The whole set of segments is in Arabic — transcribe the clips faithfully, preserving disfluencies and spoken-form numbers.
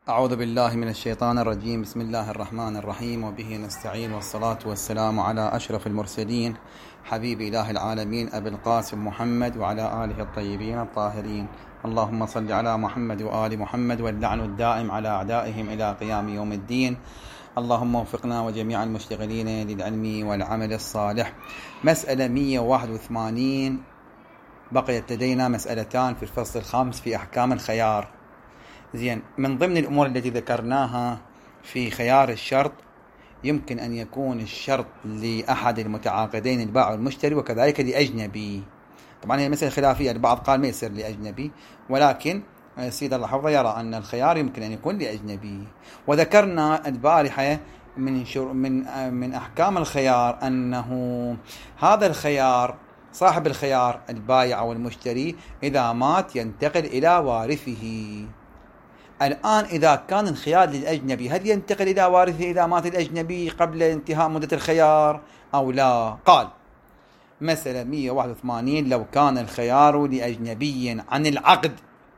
أعوذ بالله من الشيطان الرجيم. بسم الله الرحمن الرحيم، وبه نستعين، والصلاة والسلام على أشرف المرسلين حبيب إله العالمين أبي القاسم محمد وعلى آله الطيبين الطاهرين. اللهم صل على محمد وآل محمد، واللعن الدائم على أعدائهم إلى قيام يوم الدين. اللهم وفقنا وجميع المشتغلين للعلم والعمل الصالح. مسألة مئة وواحد وثمانين. بقيت لدينا مسألتان في الفصل الخامس في أحكام الخيار. زين، من ضمن الأمور التي ذكرناها في خيار الشرط، يمكن أن يكون الشرط لأحد المتعاقدين البائع والمشتري، وكذلك لأجنبي. طبعا هي مسألة خلافية، البعض قال ما يصير لأجنبي، ولكن السيد الله حفظه يرى أن الخيار يمكن أن يكون لأجنبي. وذكرنا البارحة من من من أحكام الخيار أنه هذا الخيار، صاحب الخيار البائع أو المشتري، إذا مات ينتقل إلى وارثه. الآن إذا كان الخيار للأجنبي، هل ينتقل إلى وارثه إذا مات الأجنبي قبل انتهاء مدة الخيار أو لا؟ قال مسألة مئة وواحد وثمانين: لو كان الخيار لأجنبي عن العقد.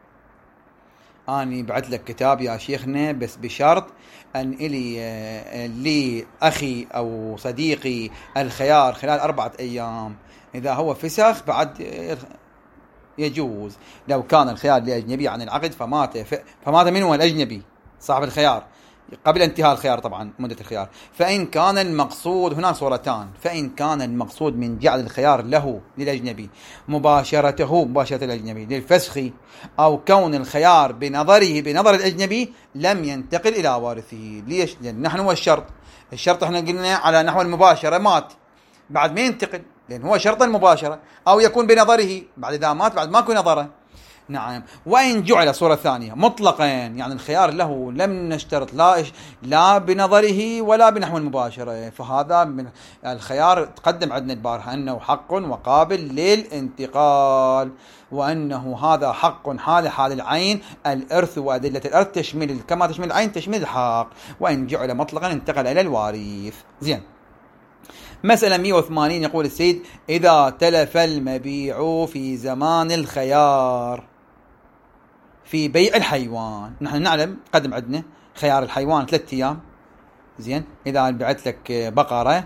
أنا بعت لك كتاب يا شيخنا، بس بشرط أن إلي لي أخي أو صديقي الخيار خلال أربعة أيام، إذا هو فسخ بعد يجوز. لو كان الخيار لأجنبي عن العقد فمات ف... فمات منه الأجنبي صاحب الخيار قبل انتهاء الخيار، طبعا مدة الخيار. فإن كان المقصود، هنا صورتان، فإن كان المقصود من جعل الخيار له للأجنبي مباشرته مباشرة الأجنبي للفسخ، أو كون الخيار بنظره بنظر الأجنبي، لم ينتقل إلى وارثه. ليش؟ لأن نحن هو الشرط الشرط احنا قلنا على نحو المباشرة، مات بعد ما ينتقل، لأن هو شرط المباشرة، أو يكون بنظره بعد إذا مات بعد ماكو نظره. نعم. وإن جعل صورة ثانية مطلقا، يعني الخيار له لم نشترط لا لا بنظره ولا بنحو المباشرة، فهذا من الخيار تقدم عندنا البارحة أنه حق وقابل للانتقال، وأنه هذا حق حال حال العين، الإرث وأدلة الإرث تشمل كما تشمل العين تشمل الحق. وإن جعل مطلقا انتقل إلى الوارث. زين. مسألة مئة وثمانين، يقول السيد: إذا تلف المبيع في زمان الخيار في بيع الحيوان. نحن نعلم قدم عندنا خيار الحيوان ثلاثة أيام. زين، إذا بعت لك بقرة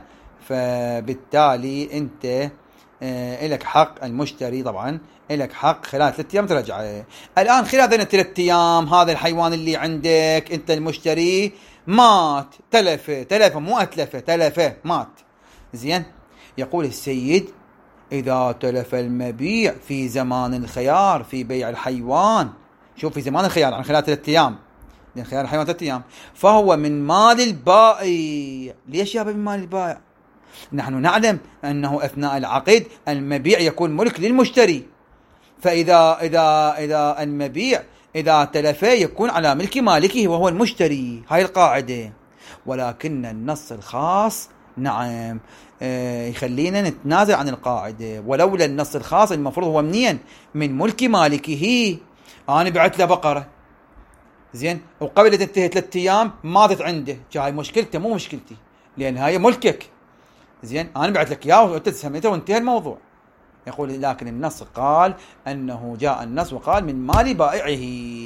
فبالتالي أنت آه لك حق، المشتري طبعا لك حق خلال ثلاثة أيام ترجعه. الآن خلال ذين الثلاثة أيام هذا الحيوان اللي عندك أنت المشتري مات، تلف تلف مو أتلف، تلف مات. زين، يقول السيد: إذا تلف المبيع في زمان الخيار في بيع الحيوان، شوف في زمان الخيار عن خلال ثلاثة أيام، لأن خيار الحيوان ثلاثة أيام، فهو من مال البائع. ليش يا من مال البائع؟ نحن نعلم أنه أثناء العقد المبيع يكون ملك للمشتري، فإذا إذا إذا المبيع إذا تلف يكون على ملك مالكه وهو المشتري. هاي القاعدة. ولكن النص الخاص نعم آه يخلينا نتنازل عن القاعدة. ولولا النص الخاص المفروض هو منين؟ من ملك مالكه. أنا بعت له بقرة، زين، وقبل تنتهي ثلاثة أيام ماتت عنده، هاي مشكلته مو مشكلتي، لأن هاي ملكك. زين، أنا بعت لك إياه وأنت سميته وانتهى الموضوع. يقول: لكن النص قال أنه جاء النص وقال من مال بائعه.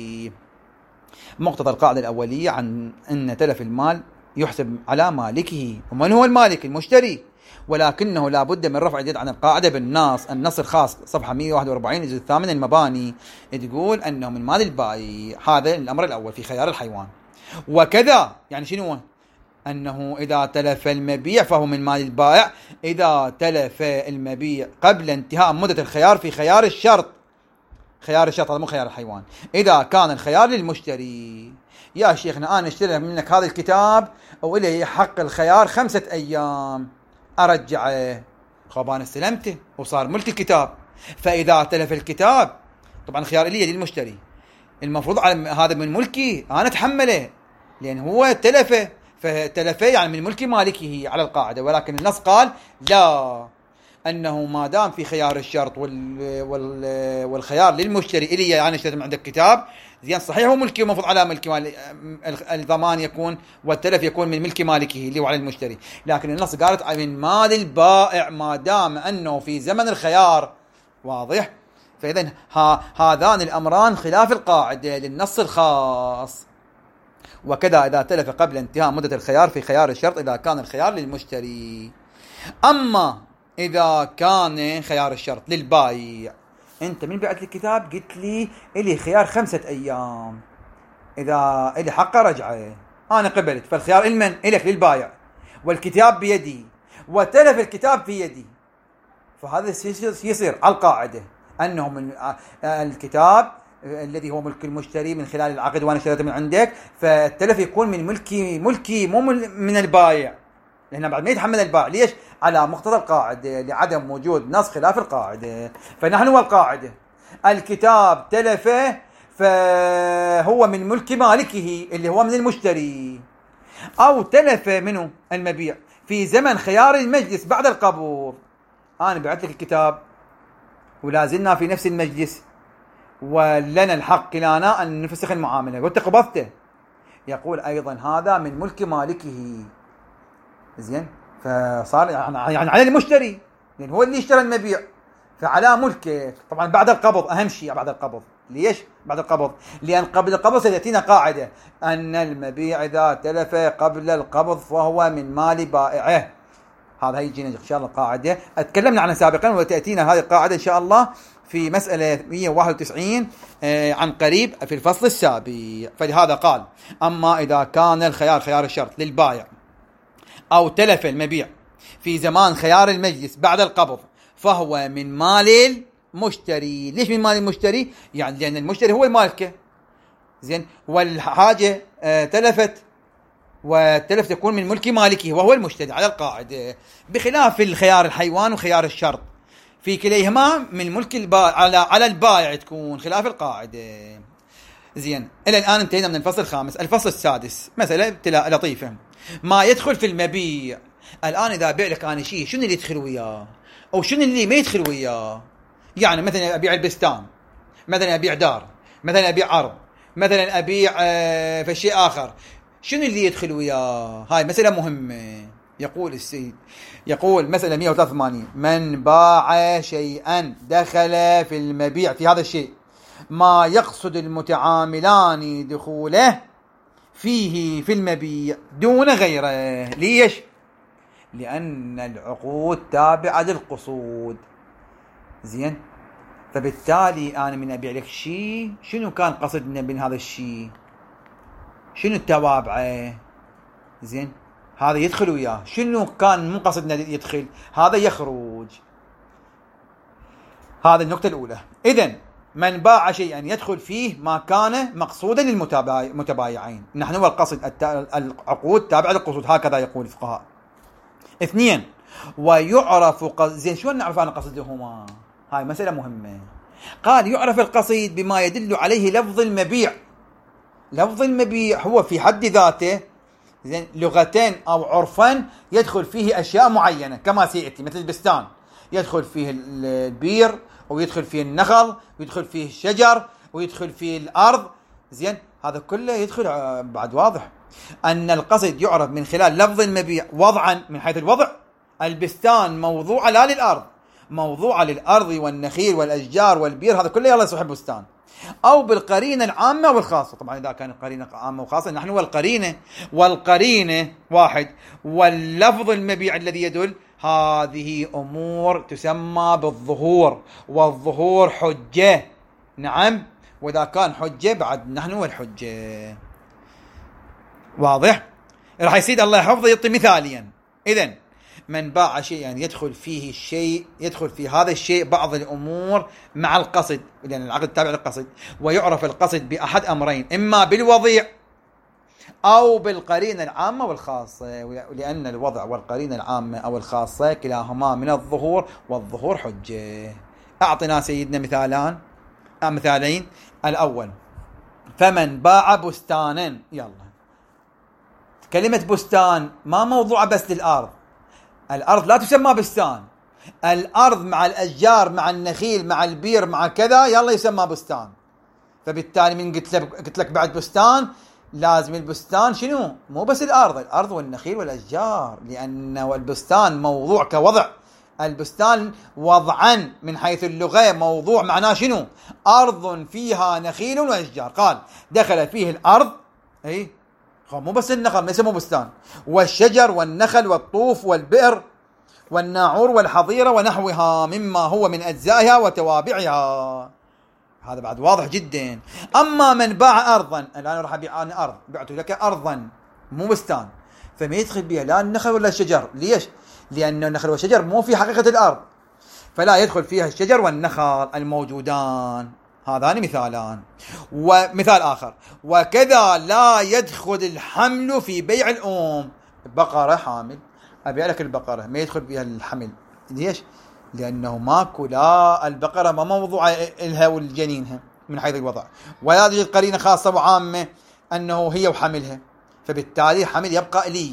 مقتضى القاعدة الأولية عن أن تلف المال يحسب على مالكه. ومن هو المالك؟ المشتري. ولكنه لا بد من رفع اليد عن القاعدة بالنص. النص الخاص صفحة مئة وواحد وأربعين الجزء الثامن المباني تقول أنه من مال البائع. هذا الأمر الأول في خيار الحيوان. وكذا يعني شنو؟ أنه إذا تلف المبيع فهو من مال البائع. إذا تلف المبيع قبل انتهاء مدة الخيار في خيار الشرط، خيار الشرط هذا مو خيار الحيوان، إذا كان الخيار للمشتري. يا شيخنا أنا اشتري منك هذا الكتاب وإلي حق الخيار خمسة أيام أرجعه، خب أنا استلمته وصار ملك الكتاب. فإذا تلف الكتاب طبعا الخيار إلي للمشتري، المفروض على هذا من ملكي أنا أتحمله، لأن هو تلفه، فتلفه يعني من ملك مالكه على القاعدة. ولكن النص قال لا، أنه ما دام في خيار الشرط وال وال والخيار للمشتري إلي، يعني اشتريت من عندك كتاب، زين صحيح هو ملكي ومفروض على ملك مال، الضمان يكون والتلف يكون من ملك مالكه اللي هو على المشتري، لكن النص قالت من مال البائع ما دام أنه في زمن الخيار. واضح؟ فإذا هذان الأمران خلاف القاعدة للنص الخاص. وكذا إذا تلف قبل انتهاء مدة الخيار في خيار الشرط إذا كان الخيار للمشتري. أما إذا كان خيار الشرط للبايع، أنت من بعت لي الكتاب قلت لي إلي خيار خمسة أيام، إذا إلي حق رجعه أنا قبلت، فالخيار المن إلك للبايع والكتاب بيدي وتلف الكتاب في يدي، فهذا يصير على القاعدة أنه من الكتاب الذي هو ملك المشتري من خلال العقد وأنا اشتريته من عندك، فالتلف يكون من ملكي ملكي مو من البايع، لأن بعد ما يتحمل البائع. ليش؟ على مقتضى القاعدة، لعدم وجود نص خلاف القاعدة. فنحن والقاعدة الكتاب تلفه فهو من ملك مالكه اللي هو من المشتري، أو تلف منه المبيع في زمن خيار المجلس بعد القبض. أنا بعت لك الكتاب ولازلنا في نفس المجلس ولنا الحق لنا أن نفسخ المعاملة، قلت قبضته، يقول أيضا هذا من ملك مالكه. زين، فصار يعني على المشتري لأن هو اللي اشترى المبيع، فعلى ملكه طبعا بعد القبض. أهم شيء بعد القبض. ليش بعد القبض؟ لأن قبل القبض سيأتينا قاعدة أن المبيع إذا تلف قبل القبض فهو من مال بائعه. هذا هيجينا إن شاء الله قاعدة أتكلمنا عنها سابقا، وتأتينا هذه القاعدة إن شاء الله في مسألة مئة وواحد وتسعين عن قريب في الفصل السابق. فلهذا قال: أما إذا كان الخيار خيار الشرط للبائع أو تلف المبيع في زمان خيار المجلس بعد القبض فهو من مال المشتري. ليش من مال المشتري؟ يعني لأن المشتري هو المالكه. زين، والحاجة تلفت والتلف تكون من ملك مالكه وهو المشتري على القاعدة، بخلاف الخيار الحيوان وخيار الشرط في كليهما من ملك البائع على على البائع تكون خلاف القاعدة. زين، إلى الآن انتهينا من الفصل الخامس. الفصل السادس مسألة ابتلاء لطيفة، ما يدخل في المبيع. الآن إذا أبيع لك أنا شيء، شنو اللي يدخل وياه أو شنو اللي ما يدخل وياه؟ يعني مثلا أبيع البستان، مثلا أبيع دار، مثلا أبيع أرض، مثلا أبيع آه في شيء آخر، شنو اللي يدخل وياه؟ هاي مسألة مهمة. يقول السيد، يقول مسألة مئة وثلاثة وثمانين: من باع شيئا دخل في المبيع في هذا الشيء ما يقصد المتعاملان دخوله فيه في المبيع دون غيره. ليش؟ لأن العقود تابعة للقصود. زين، فبالتالي أنا من أبيع لك شيء، شنو كان قصدنا من هذا الشيء؟ شنو التوابعه؟ زين، هذا يدخل وياه. شنو كان من قصدنا يدخل؟ هذا يخرج. هذا النقطة الأولى. إذن من باع شيئا يدخل فيه ما كان مقصودا للمتبايعين. نحن والقصد العقود تابعة للقصود، هكذا يقول الفقهاء. اثنين، ويعرف قصد. زين، شو نعرف عن قصدهما؟ هاي مسألة مهمة. قال: يعرف القصيد بما يدل عليه لفظ المبيع. لفظ المبيع هو في حد ذاته زين لغتين أو عرفا يدخل فيه أشياء معينة كما سيأتي، مثل البستان يدخل فيه البير ويدخل فيه النخل ويدخل فيه الشجر ويدخل فيه الأرض. زين، هذا كله يدخل بعد. واضح أن القصد يعرف من خلال لفظ المبيع وضعا من حيث الوضع. البستان موضوع لا للأرض، موضوع للأرض والنخيل والأشجار والبير، هذا كله يلا يصبح بستان. أو بالقرينة العامة والخاصة. طبعا إذا كان القرينة عامة وخاصة نحن والقرينة والقرينة واحد واللفظ المبيع الذي يدل، هذه أمور تسمى بالظهور، والظهور حجة. نعم، وإذا كان حجة بعد نحن والحجة. واضح؟ راح يسيد الله يحفظه يعطي مثاليا. إذن من باع شيئا يدخل فيه الشيء، يدخل في هذا الشيء بعض الأمور مع القصد، لأن العقد تابع للقصد. ويعرف القصد بأحد أمرين: إما بالوضيع أو بالقرينة العامة والخاصة، لأن الوضع والقرينة العامة أو الخاصة كلاهما من الظهور، والظهور حجة. أعطنا سيدنا مثالان مثالين. الأول: فمن باع بستانا. يلا، كلمة بستان ما موضوع بس للأرض. الأرض لا تسمى بستان، الأرض مع الأشجار مع النخيل مع البير مع كذا يلا يسمى بستان. فبالتالي من قلت لك قلت لك بعد بستان لازم البستان شنو؟ مو بس الأرض، الأرض والنخيل والأشجار، لأن البستان موضوع كوضع. البستان وضعا من حيث اللغة موضوع معناه شنو؟ أرض فيها نخيل وأشجار. قال: دخل فيه الأرض أي مو بس النخل، ما يسموه بستان. والشجر والنخل والطوف والبئر والناعور والحظيرة ونحوها مما هو من أجزائها وتوابعها. هذا بعد واضح جدا. أما من باع أرضا، الآن راح أبيع أنا أرض، بعت لك أرضا مو بستان، فما يدخل بها لا النخل ولا الشجر. ليش؟ لأن النخل والشجر مو في حقيقة الأرض، فلا يدخل فيها الشجر والنخل الموجودان. هذان مثالان. ومثال آخر: وكذا لا يدخل الحمل في بيع الأم. بقرة حامل، أبيع لك البقرة، ما يدخل فيها الحمل. ليش؟ لأنه ماكو، لا البقرة ما موضوع إلها والجنينها من حيث الوضع، ولا توجد قرينة خاصة وعامة أنه هي وحملها، فبالتالي حمل يبقى لي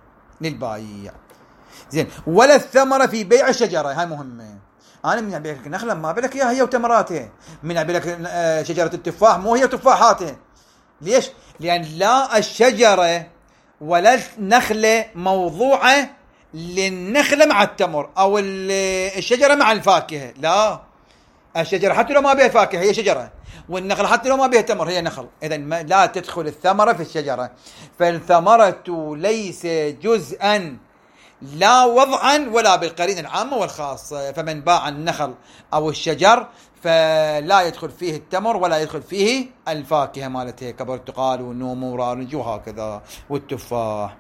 للبايع. زين. ولا الثمرة في بيع الشجرة، هاي مهمة. أنا من أبيع لك نخلة ما أبيع لك إياها هي وتمراتها، من أبيع لك شجرة التفاح مو هي وتفاحاتها. ليش؟ لأن لا الشجرة ولا النخلة موضوعة للنخلة مع التمر أو الشجرة مع الفاكهة، لا الشجرة حتى لو ما بها فاكهة هي شجرة، والنخل حتى لو ما بها تمر هي نخل. إذن لا تدخل الثمرة في الشجرة، فالثمرة ليس جزءا لا وضعا ولا بالقرينة العامة والخاصة. فمن باع النخل أو الشجر فلا يدخل فيه التمر ولا يدخل فيه الفاكهة مالته كبرتقال والنوم ورانج وهكذا والتفاح.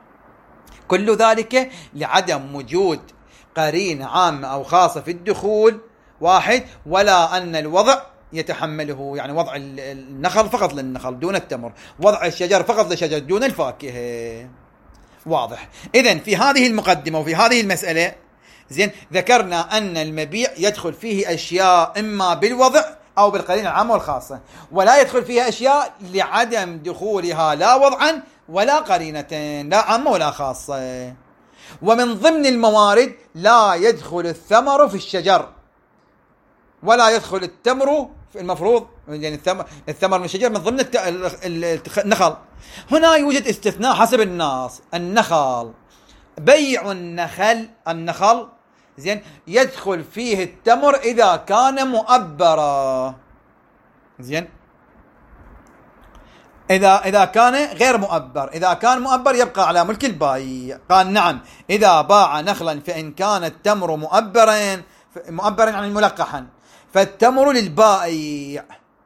كل ذلك لعدم وجود قرينة عامة أو خاصة في الدخول واحد، ولا أن الوضع يتحمله، يعني وضع النخل فقط للنخل دون التمر، وضع الشجر فقط للشجر دون الفاكهة. واضح؟ إذن في هذه المقدمة وفي هذه المسألة زين ذكرنا أن المبيع يدخل فيه أشياء إما بالوضع أو بالقرينة العامة والخاصة، ولا يدخل فيها أشياء لعدم دخولها لا وضعا ولا قرينة، لا عامة ولا خاصة. ومن ضمن الموارد لا يدخل الثمر في الشجر ولا يدخل التمر في المفروض، يعني الثمر, الثمر من الشجر من ضمن النخل. هنا يوجد استثناء حسب النص. النخل، بيع النخل النخل زين يدخل فيه التمر إذا كان مؤبرا. زين. إذا إذا كان غير مؤبر، إذا كان مؤبر يبقى على ملك البايع. قال نعم إذا باع نخلا فإن كان التمر مؤبرا مؤبرا يعني ملقحا فالتمر للبائع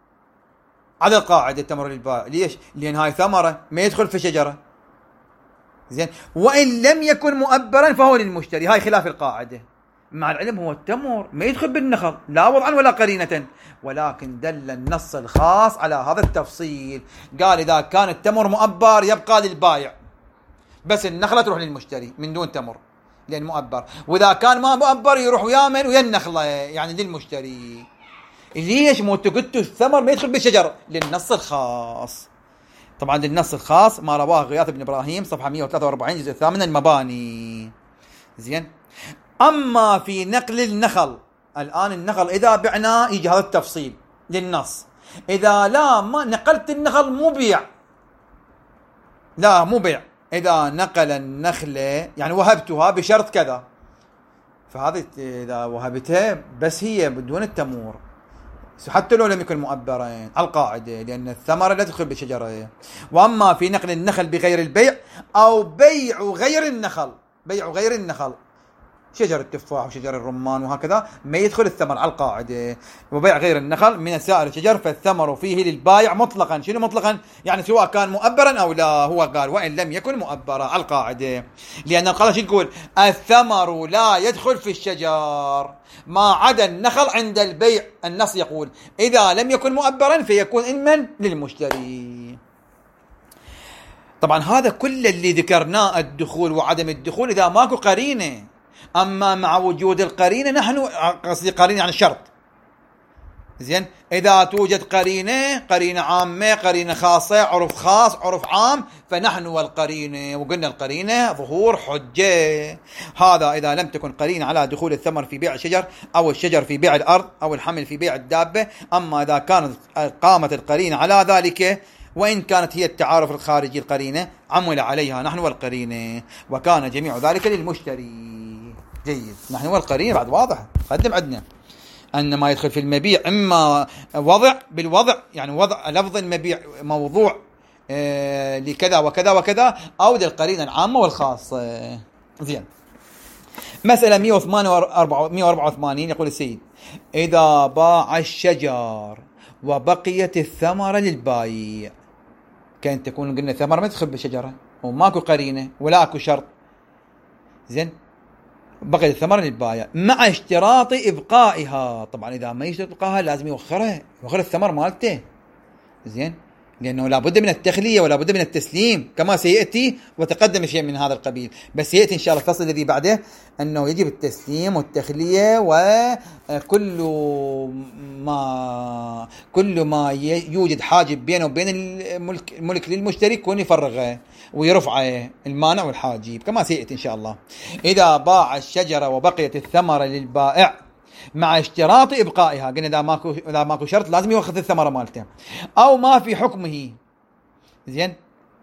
على القاعدة. التمر للبائع. ليش؟ لأن هاي ثمرة ما يدخل في شجرة. زين. وإن لم يكن مؤبرا فهو للمشتري. هاي خلاف القاعدة. مع العلم هو التمر ما يدخل بالنخل لا وضعا ولا قرينة، ولكن دل النص الخاص على هذا التفصيل. قال إذا كان التمر مؤبر يبقى للبائع، بس النخلة تروح للمشتري من دون تمر لأن مؤبر، وإذا كان ما مؤبر يروح ويامن ويا النخلة يعني للمشتري. ليش؟ مو قلت الثمر ما يدخل بالشجر للنص الخاص. طبعا للنص الخاص ما رواه غياث بن إبراهيم صفحة مئة وثلاثة وأربعين جزء الثامن المباني. زين. أما في نقل النخل، الآن النخل إذا بعناه يجي هذا التفصيل للنص. إذا لا ما نقلت النخل مو بيع، لا مو بيع. إذا نقل النخلة يعني وهبتها بشرط كذا، فهذه إذا وهبتها بس هي بدون التمور حتى لو لم يكن مؤبرين على القاعدة، لأن الثمرة لا تدخل بالشجرة. وأما في نقل النخل بغير البيع أو بيع غير النخل، بيع غير النخل شجر التفاح وشجر الرمان وهكذا ما يدخل الثمر على القاعدة. وبيع غير النخل من سائر الشجر فالثمر فيه للبائع مطلقا. شنو مطلقا؟ يعني سواء كان مؤبرا أو لا. هو قال وإن لم يكن مؤبرا على القاعدة، لأن القاعدة يقول الثمر لا يدخل في الشجر ما عدا النخل عند البيع. النص يقول إذا لم يكن مؤبرا فيكون إما للمشتري. طبعا هذا كل اللي ذكرناه الدخول وعدم الدخول إذا ماكو قرينة. أما مع وجود القرينة، نحن قصدي قرينة يعني الشرط. زين. إذا توجد قرينة، قرينة عامة قرينة خاصة، عرف خاص عرف عام، فنحن والقرينة. وقلنا القرينة ظهور حجة. هذا إذا لم تكن قرينة على دخول الثمر في بيع الشجر أو الشجر في بيع الأرض أو الحمل في بيع الدابة. أما إذا كانت قامت القرينة على ذلك وإن كانت هي التعارف الخارجي القرينة عمل عليها نحن والقرينة، وكان جميع ذلك للمشتري. جيد. نحن والقرينة بعد واضح قدم عندنا أن ما يدخل في المبيع إما وضع بالوضع، يعني وضع لفظ المبيع موضوع آه لكذا وكذا وكذا، أو للقرينة العامة والخاصة. زين. مسألة مئة وأربعة وثمانين يقول السيد: إذا باع الشجر وبقيت الثمرة للبايع. كانت تكون قلنا الثمرة ما تدخل بالشجرة وماكو قرينة ولا اكو شرط. زين. بقيت الثمرة للبايع مع اشتراط إبقائها. طبعا إذا ما يشترط إبقائها لازم يوخرها، يوخر الثمر مالته. زين. لأنه لابد من التخلية ولا بد من التسليم كما سيأتي وتقدم شيء من هذا القبيل، بس يأتي إن شاء الله الفصل الذي بعده أنه يجب التسليم والتخلية وكل ما كل ما يوجد حاجب بينه وبين الملك, الملك للمشتري يكون يفرغه ويرفعه المانع والحاجب كما سيأتي إن شاء الله. إذا باع الشجرة وبقيت الثمرة للبائع مع اشتراط إبقائها، قلنا إذا ماكو إذا ماكو شرط لازم يأخذ الثمرة مالته، أو ما في حكمه. زين.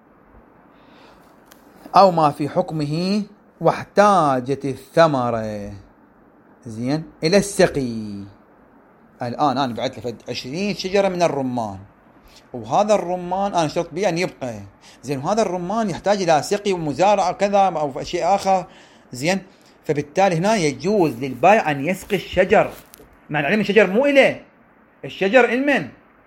أو ما في حكمه واحتاجت الثمرة زين إلى السقي. الآن أنا بعت له عشرين شجرة من الرمان، وهذا الرمان أنا شرط به أن يبقى. زين. وهذا الرمان يحتاج إلى سقي ومزارعة كذا أو شيء آخر. زين. فبالتالي هنا يجوز للبائع أن يسقي الشجر، مع العلم الشجر مو إله، الشجر المن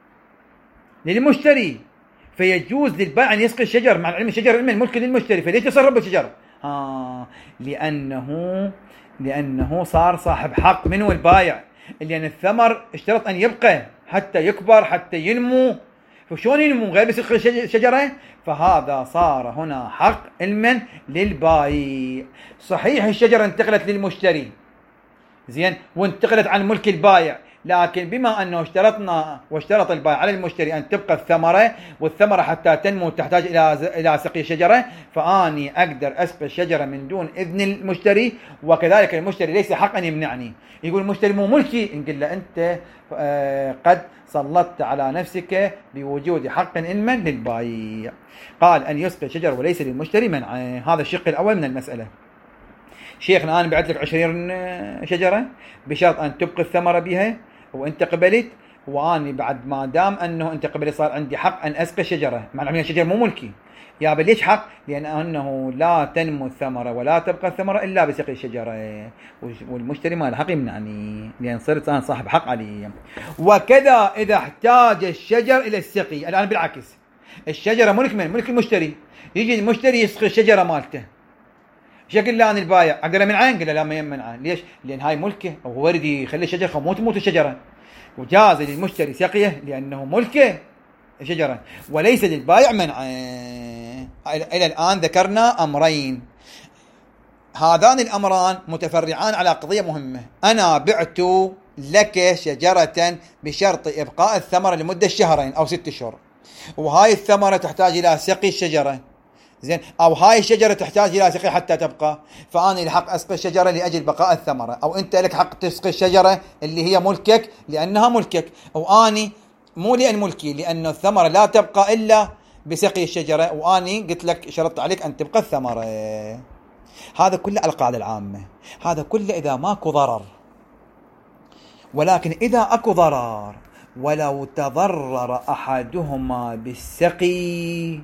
للمشتري، فيجوز للبائع أن يسقي الشجر مع العلم الشجر المن ملك للمشتري. فليش يتصرف بالشجر؟ آه لأنه لأنه صار صاحب حق منه البائع، لأن الثمر اشترط أن يبقى حتى يكبر حتى ينمو. فشون ينمو غير بسقي الشجرة؟ فهذا صار هنا حق المن للبائع. صحيح الشجرة انتقلت للمشتري زين وانتقلت عن ملك البائع، لكن بما أنه اشترطنا واشترط البائع على المشتري أن تبقى الثمرة، والثمرة حتى تنمو تحتاج إلى إلى سقي الشجرة، فأني أقدر أسقي الشجرة من دون إذن المشتري، وكذلك المشتري ليس حق أن يمنعني. يقول المشتري مو ملكي، نقول له أنت قد سلطت على نفسك بوجود حق المن للبائع. قال أن يسقي الشجر وليس للمشتري منعه. هذا الشق الأول من المسألة. شيخنا أنا بعت لك عشرين شجرة بشرط أن تبقي الثمرة بها وأنت قبلت، وأني بعد ما دام أنه أنت قبلت صار عندي حق أن أسقي الشجرة، مع أن الشجرة مو ملكي. يا بل ليش حق؟ لأن أنه لا تنمو الثمرة ولا تبقى الثمرة إلا بسقي الشجرة، والمشتري ما له حق يمنعني لأن صرت أنا صاحب حق عليه. وكذا إذا احتاج الشجر إلى السقي. الآن بالعكس، الشجرة ملك من؟ ملك المشتري. يجي المشتري يسقي الشجرة مالته، شكل لا عن البايع أقدر من عين؟ قال لا ما يمنعه. ليش؟ لأن هاي ملكه أو وردي، خلي الشجرة خموت تموت الشجرة، وجاز للمشتري سقيه لأنه ملكه شجرة وليس للبايع منعه. إلى الآن ذكرنا أمرين، هذان الأمران متفرعان على قضية مهمة. أنا بعت لك شجرة بشرط إبقاء الثمرة لمدة شهرين أو ست شهور، وهاي الثمرة تحتاج إلى سقي الشجرة. زين. أو هاي الشجرة تحتاج إلى سقي حتى تبقى، فأنا لحق أسقي الشجرة لأجل بقاء الثمرة، أو أنت لك حق تسقي الشجرة اللي هي ملكك لأنها ملكك، أو أني مو لأن ملكي لأن الثمرة لا تبقى إلا بسقي الشجرة، وأني قلت لك شرطت عليك أن تبقى الثمرة. هذا كله على القاعدة العامة، هذا كله إذا ماكو ضرر. ولكن إذا أكو ضرر ولو تضرر أحدهما بالسقي،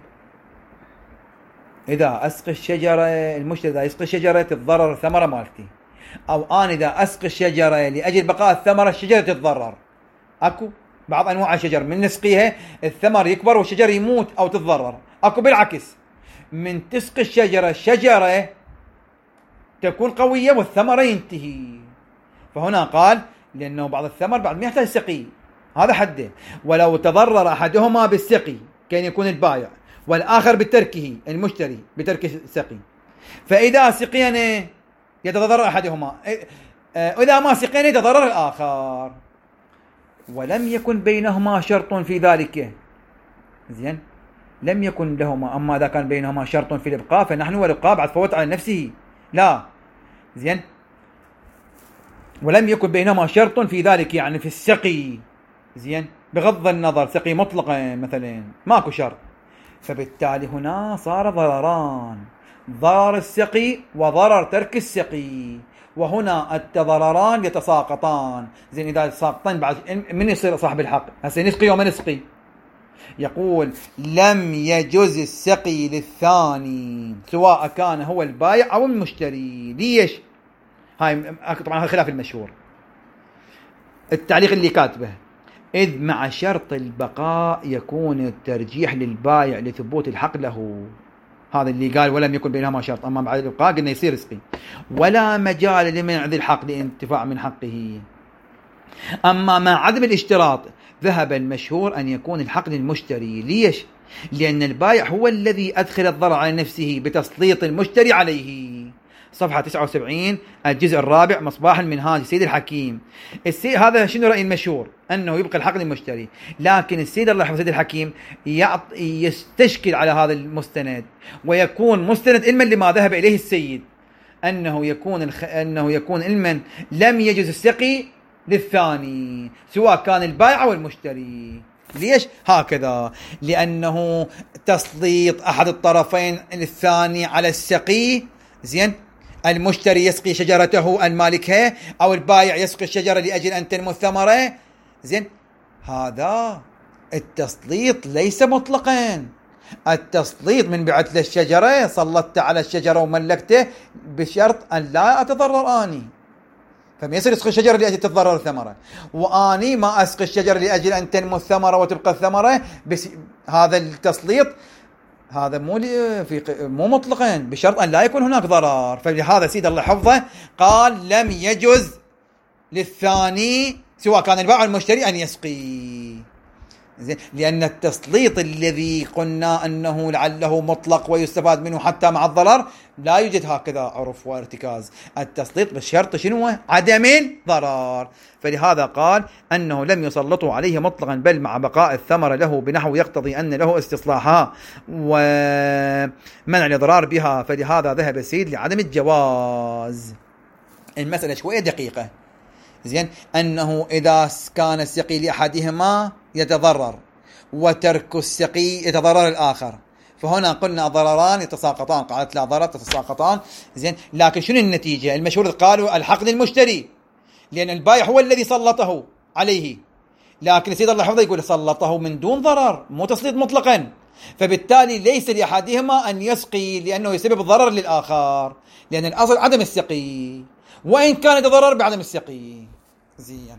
إذا أسقي الشجرة المشتري إذا يسقي الشجرة تتضرر الثمرة مالتي، أو أنا إذا أسقي الشجرة لأجل بقاء الثمرة الشجرة تتضرر. أكو بعض أنواع الشجر من نسقيها الثمر يكبر والشجر يموت أو تتضرر. أكو بالعكس، من تسقي الشجرة الشجرة تكون قوية والثمرة ينتهي. فهنا قال لأنه بعض الثمر بعد ما يحتاج سقي، هذا حده. ولو تضرر أحدهما بالسقي كان يكون البائع، والآخر بتركه المشتري بترك السقي، فإذا سقينا يتضرر أحدهما، إذا ما سقينا يتضرر الآخر، ولم يكن بينهما شرط في ذلك. زين. لم يكن لهما، أما إذا كان بينهما شرط في الإبقاء فنحن والإبقاء بعد فوت على نفسه لا. زين. ولم يكن بينهما شرط في ذلك يعني في السقي. زين. بغض النظر سقي مطلقا مثلا ماكو شرط، فبالتالي هنا صار ضرران، ضرر السقي وضرر ترك السقي، وهنا التضرران يتساقطان. زين. إذا تساقطان بعد من يصير صاحب الحق؟ هسه نسقي وما نسقي، يقول لم يجوز السقي للثاني سواء كان هو البائع أو المشتري. ليش؟ هاي طبعا هذا خلاف المشهور. التعليق اللي كاتبه: إذ مع شرط البقاء يكون الترجيح للبائع لثبوت الحق له. هذا اللي قال ولم يكن بينهما شرط، أما بعد البقاء قلنا يصير يسقي. ولا مجال لمنع ذي الحق لانتفاع من حقه. أما مع عدم الاشتراط ذهب المشهور أن يكون الحق للمشتري. ليش؟ لأن البائع هو الذي أدخل الضرر على نفسه بتسليط المشتري عليه. صفحة تسعة وسبعين الجزء الرابع مصباح المنهاج السيد الحكيم. السيد هذا شنو رأي المشهور؟ أنه يبقى الحق للمشتري، لكن السيد الله يحفظه السيد الحكيم يستشكل على هذا المستند ويكون مستند علما لما ذهب إليه السيد، أنه يكون الخ... أنه يكون علما لم يجوز السقي للثاني سواء كان البائع أو المشتري. ليش؟ هكذا لأنه تسليط أحد الطرفين الثاني على السقي. زين، المشتري يسقي شجرته المالكها أو البائع يسقي الشجرة لأجل أن تنمو الثمرة. زين، هذا التسليط ليس مطلقا. التسليط من بعت للشجرة سلطت على الشجرة وملكته بشرط أن لا أتضرر أني، فما يصير يسقي الشجرة لأجل تتضرر الثمرة، وأني ما أسقي الشجرة لأجل أن تنمو الثمرة وتبقى الثمرة. بس هذا التسليط هذا مو في مو مطلقا بشرط أن لا يكون هناك ضرر. فلهذا سيد الله حفظه قال لم يجوز للثاني سواء كان البائع المشتري أن يسقي. زين، لأن التسليط الذي قلنا أنه لعله مطلق ويستفاد منه حتى مع الضرر لا يوجد هكذا عرف وارتكاز. التسليط بالشرط شنو؟ عدم الضرر. فلهذا قال أنه لم يسلطوا عليه مطلقا بل مع بقاء الثمرة له بنحو يقتضي أن له استصلاحها ومنع الإضرار بها. فلهذا ذهب السيد لعدم الجواز. المسألة شوية دقيقة. زين، أنه إذا كان السقي لأحدهما يتضرر وترك السقي يتضرر الآخر، فهنا قلنا ضرران يتساقطان، قاعدة لا ضرر تتساقطان. زين، لكن شنو النتيجة؟ المشهور قالوا الحق للمشتري لأن البائع هو الذي سلطه عليه، لكن سيد الله حفظه يقول سلطه من دون ضرر مو تسليط مطلقا، فبالتالي ليس لأحدهما أن يسقي لأنه يسبب ضرر للآخر، لأن الأصل عدم السقي وإن كان يتضرر بعدم السقي. زين،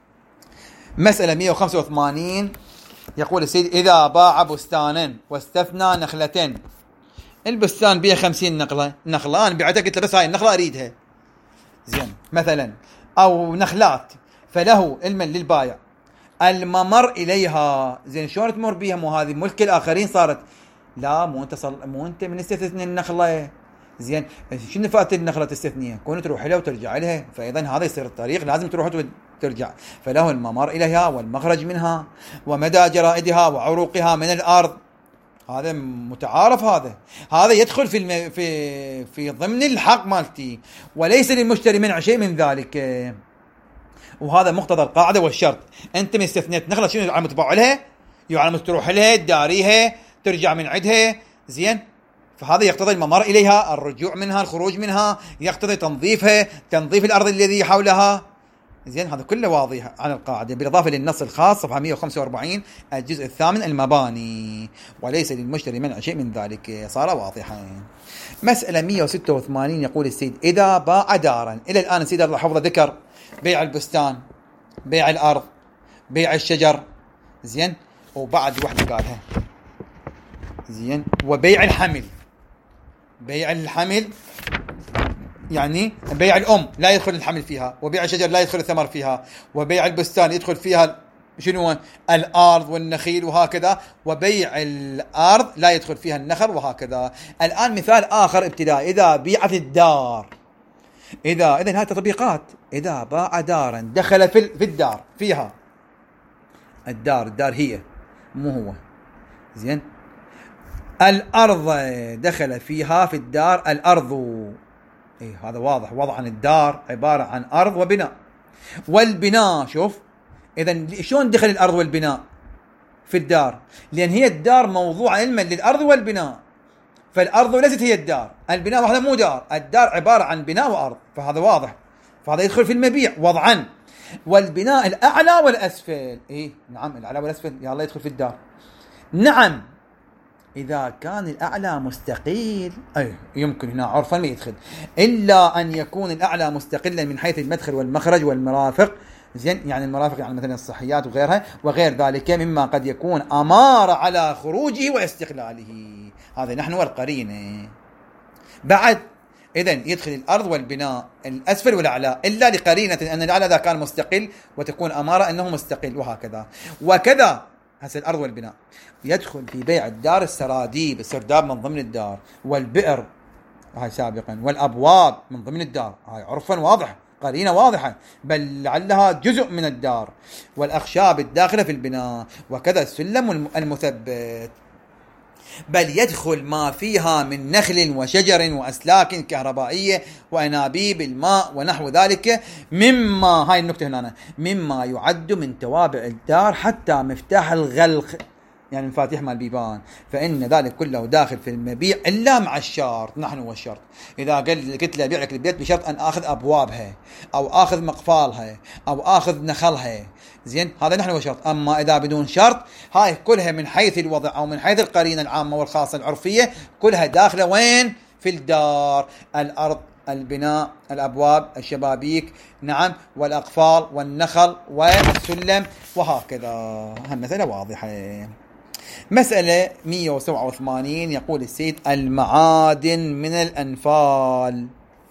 مسألة مئة وخمسة وثمانين يقول السيد إذا باع بستانا واستثنى نخلتين، البستان بيه خمسين نخلة نخلة أنا بعتها قلت له بس هاي النخلة أريدها. زين، مثلا أو نخلات، فله علما للبايع الممر إليها. زين، شلون تمر بيها؟ مو هذه ملك الآخرين صارت؟ لا، مو أنت صل... مو أنت من استثنى النخلة. زين، شنو فائدة النخلة تستثنية؟ كون تروح لها وترجع لها، فإذا هذا يصير الطريق لازم تروح وترجع. فله الممر إليها والمخرج منها ومدى جرائدها وعروقها من الأرض. هذا متعارف، هذا هذا يدخل في الم... في في ضمن الحق مالتي، وليس للمشتري منع شيء من ذلك. وهذا مقتضى القاعدة والشرط. أنت من استثنيت نخلة شنو على متبع لها؟ يعني تروح لها تداريها ترجع من عندها. زين، فهذا يقتضي الممر إليها، الرجوع منها، الخروج منها، يقتضي تنظيفها، تنظيف الأرض الذي حولها. زين، هذا كله واضح عن القاعدة، بالإضافة للنص الخاص صفحة مئة وخمسة وأربعين الجزء الثامن المباني، وليس للمشتري منع شيء من ذلك. صار واضحا. مسألة مئة وستة وثمانين يقول السيد إذا باع دارا. إلى الآن السيد الله حفظه ذكر بيع البستان، بيع الأرض، بيع الشجر. زين، وبعد واحدة قالها زين وبيع الحمل. بيع الحمل يعني بيع الأم لا يدخل الحمل فيها، وبيع الشجر لا يدخل الثمر فيها، وبيع البستان يدخل فيها شنو؟ الأرض والنخيل وهكذا، وبيع الأرض لا يدخل فيها النخل وهكذا. الآن مثال آخر ابتداء، إذا بيعت الدار، إذا إذن هذه تطبيقات. إذا باع دارا دخل في في الدار فيها الدار الدار هي مو هو. زين، الأرض دخل فيها في الدار الأرض. إيه، هذا واضح وضع عن الدار عبارة عن أرض وبناء. والبناء شوف، إذن شلون دخل الأرض والبناء في الدار؟ لأن هي الدار موضوع علما للأرض والبناء، فالأرض ليست هي الدار، البناء وحده مو دار، الدار عبارة عن بناء وأرض، فهذا واضح، فهذا يدخل في المبيع وضعا. والبناء الأعلى والأسفل، إيه نعم الأعلى والأسفل يا الله يدخل في الدار. نعم إذا كان الأعلى مستقيل أي يمكن هنا عرفا ما يدخل، إلا أن يكون الأعلى مستقلا من حيث المدخل والمخرج والمرافق. زين، يعني المرافق يعني مثلا الصحيات وغيرها وغير ذلك مما قد يكون أمار على خروجه واستقلاله. هذا نحن والقرينة. بعد إذن يدخل الأرض والبناء الأسفل والأعلى إلا لقرينة أن الأعلى ذا كان مستقل وتكون أمارة أنه مستقل، وهكذا وكذا. هسه الأرض والبناء يدخل في بيع الدار السراديب، السرداب من ضمن الدار، والبئر هاي سابقا، والأبواب من ضمن الدار، هاي عرفا واضح، قرينة واضحة، بل لعلها جزء من الدار، والأخشاب الداخلة في البناء، وكذا السلم المثبت، بل يدخل ما فيها من نخل وشجر وأسلاك كهربائية وأنابيب الماء ونحو ذلك، مما هاي النقطة هنا مما يعد من توابع الدار حتى مفتاح الغلق، يعني مفاتيح مال البيبان، فإن ذلك كله داخل في المبيع إلا مع الشرط. نحن والشرط إذا قلت له أبيع لك البيت بشرط أن آخذ أبوابها أو آخذ مقفالها أو آخذ نخلها، زين، هذا نحن والشرط. أما إذا بدون شرط هاي كلها من حيث الوضع أو من حيث القرينة العامة والخاصة العرفية كلها داخلة وين؟ في الدار، الأرض، البناء، الأبواب، الشبابيك، نعم، والأقفال والنخل والسلم وهكذا. هالمسألة واضحة. مسألة مئة وسبعة وثمانين يقول السيد: المعادن من الأنفال.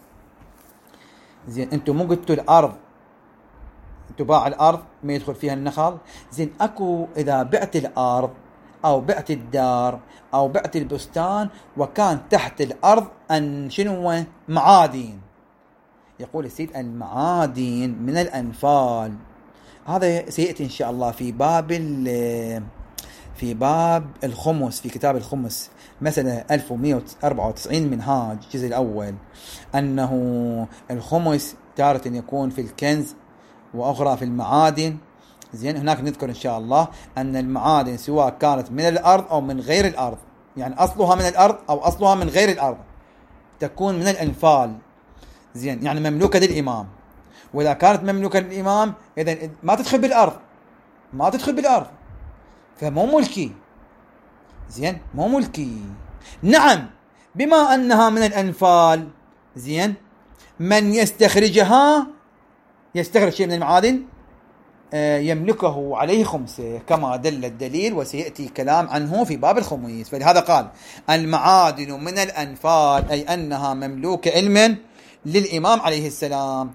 زين، انتم مو قلتوا الأرض تباع الأرض ما يدخل فيها النخل؟ زين، أكو إذا بعت الأرض أو بعت الدار أو بعت البستان وكان تحت الأرض أن شنو معادن، يقول السيد: المعادن من الأنفال. هذا سيأتي إن شاء الله في باب في باب الخمس، في كتاب الخمس، مثلا ألف ومئة وأربعة وتسعين منهاج الجزء الأول، أنه الخمس تارة يكون في الكنز وأخرى في المعادن. زين، هناك نذكر إن شاء الله أن المعادن سواء كانت من الأرض أو من غير الأرض، يعني أصلها من الأرض أو أصلها من غير الأرض، تكون من الأنفال. زين، يعني مملوكة للإمام، وإذا كانت مملوكة للإمام إذن ما تدخل بالأرض، ما تدخل بالأرض، فمو ملكي. زين، مو ملكي. نعم، بما أنها من الأنفال، زين، من يستخرجها يستخرج شيء من المعادن يملكه عليه خمسه كما دل الدليل، وسيأتي كلام عنه في باب الخميس. فلهذا قال: المعادن من الأنفال، أي أنها مملوكة علما للإمام عليه السلام.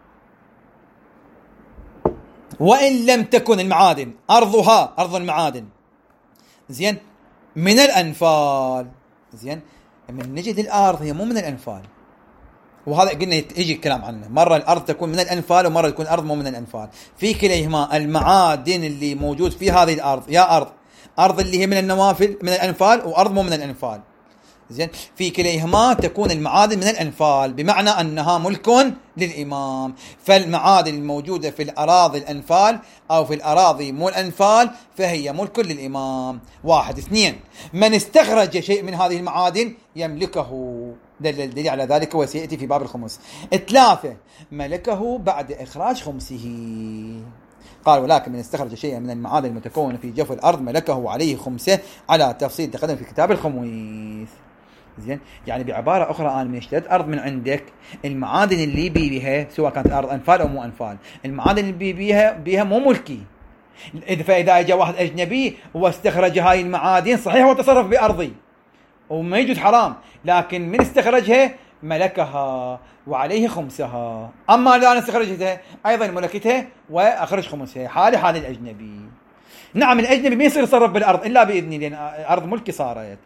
وإن لم تكن المعادن أرضها أرض المعادن، زين، من الأنفال، زين، من نجد الأرض هي مو من الأنفال، وهذا قلنا يجي الكلام عنه، مرة الأرض تكون من الأنفال ومرة تكون الأرض مو من الأنفال. في كليهما المعادن اللي موجود في هذه الأرض، يا أرض أرض اللي هي من النوافل من الأنفال، وأرض مو من الأنفال. زين، في كليهما تكون المعادن من الأنفال، بمعنى أنها ملك للإمام. فالمعادن الموجودة في الأراضي الأنفال أو في الأراضي مو الأنفال فهي ملك للإمام. واحد. اثنين، من استخرج شيء من هذه المعادن يملكه، دليل على ذلك وسيأتي في باب الخمس. ثلاثة، ملكه بعد إخراج خمسه. قال: ولكن من استخرج شيئا من المعادن المتكونة في جوف الأرض ملكه عليه خمسه، على تفصيل تقدم في كتاب الخميس. زين، يعني بعبارة أخرى، أنا من اشتريت أرض من عندك، المعادن اللي بي بيها سواء كانت أرض أنفال أو مو أنفال، المعادن اللي بي بيها بيها مو ملكي. فإذا جاء واحد أجنبي واستخرج هاي المعادن، صحيح هو تصرف بأرضي وما يجوز حرام، لكن من استخرجها ملكها وعليه خمسها. أما لا استخرجتها أيضا ملكتها وأخرج خمسها، حالي حال الأجنبي. نعم، الأجنبي ما يصير يتصرف بالأرض إلا بإذني، لأن أرض ملكي صارت.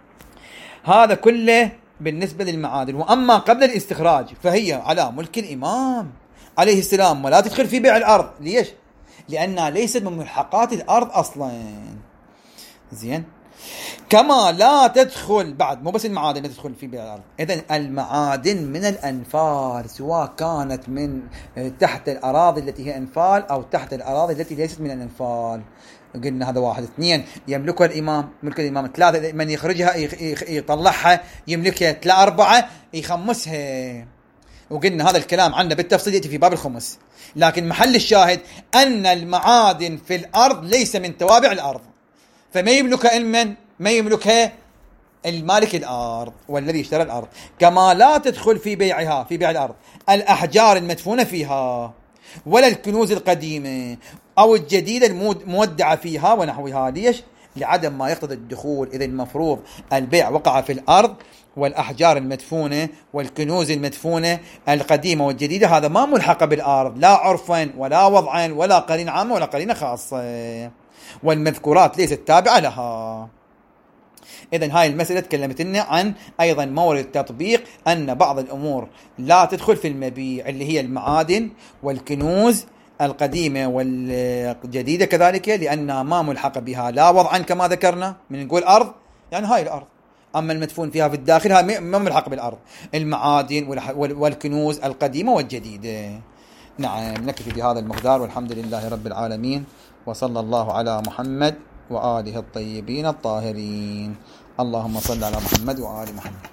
هذا كله بالنسبة للمعادن. وأما قبل الاستخراج فهي على ملك الإمام عليه السلام، ولا تدخل في بيع الأرض. ليش؟ لأنها ليست من ملحقات الأرض أصلا. زين، كما لا تدخل بعد، مو بس المعادن لا تدخل في بيع الأرض، إذن المعادن من الأنفال سواء كانت من تحت الأراضي التي هي أنفال أو تحت الأراضي التي ليست من الأنفال. قلنا هذا واحد. اثنين، يملكها الإمام، ملك الإمام. ثلاثة، من يخرجها يطلعها يملكها. ثلاثة. أربعة، يخمسها. وقلنا هذا الكلام عنه بالتفصيل يأتي في باب الخمس، لكن محل الشاهد أن المعادن في الأرض ليس من توابع الأرض، فما يملكها من ما يملكها المالك الأرض والذي اشترى الأرض. كما لا تدخل في بيعها في بيع الأرض الأحجار المدفونة فيها، ولا الكنوز القديمة أو الجديدة المودعة فيها ونحوها. ليش؟ لعدم ما يقتضي الدخول. إذا المفروض البيع وقع في الأرض والأحجار المدفونة والكنوز المدفونة القديمة والجديدة هذا ما ملحق بالأرض، لا عرفا ولا وضعا ولا قرينة عامة ولا قرينة خاصة، والمذكورات ليست تابعة لها. إذن هاي المسألة تكلمت لنا عن أيضا مورد التطبيق، أن بعض الأمور لا تدخل في المبيع اللي هي المعادن والكنوز القديمة والجديدة كذلك، لأنها ما ملحق بها لا وضعا كما ذكرنا، من نقول أرض يعني هاي الأرض، أما المدفون فيها في الداخل هاي ما ملحق بالأرض، المعادن والكنوز القديمة والجديدة. نعم، نكتفي بهذا المقدار، والحمد لله رب العالمين، وصلى الله على محمد وآله الطيبين الطاهرين. اللهم صل على محمد وآل محمد.